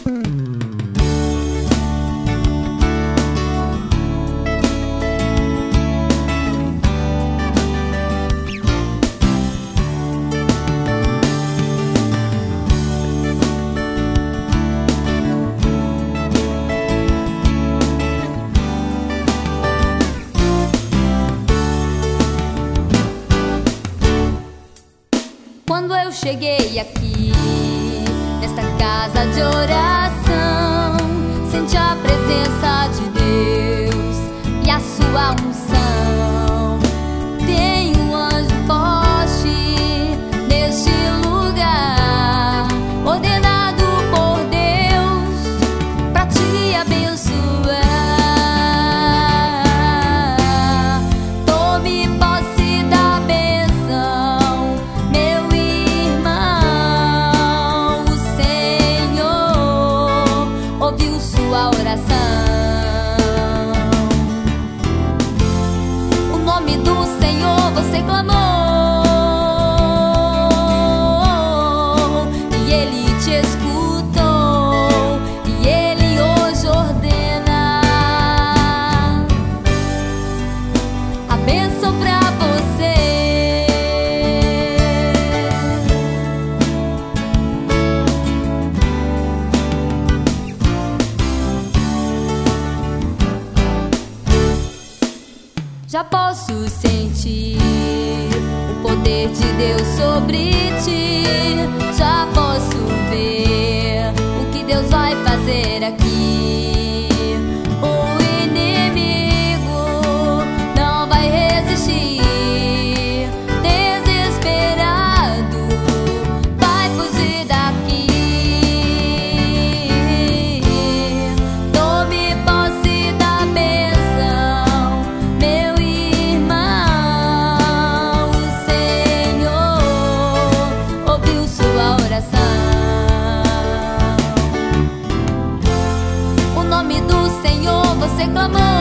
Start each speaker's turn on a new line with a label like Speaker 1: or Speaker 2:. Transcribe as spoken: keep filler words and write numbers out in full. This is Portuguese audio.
Speaker 1: Quando eu cheguei aqui, nesta casa de oração, senti a presença de Deus e a sua unção. Tem um anjo forte neste lugar, ordenado por Deus pra te abençoar. Tome posse da bênção, meu irmão. O Senhor ouviu sua oração. O nome do Senhor você clamou, e Ele te escutou, e Ele hoje ordena a bênção pra você. Já posso sentir o poder de Deus sobre ti. Já posso ver o que Deus vai fazer aqui. O inimigo não vai resistir. Desesperado, vai fugir daqui. Tome posse da bênção, meu irmão. O Senhor ouviu sua oração. O nome do Senhor você clamou,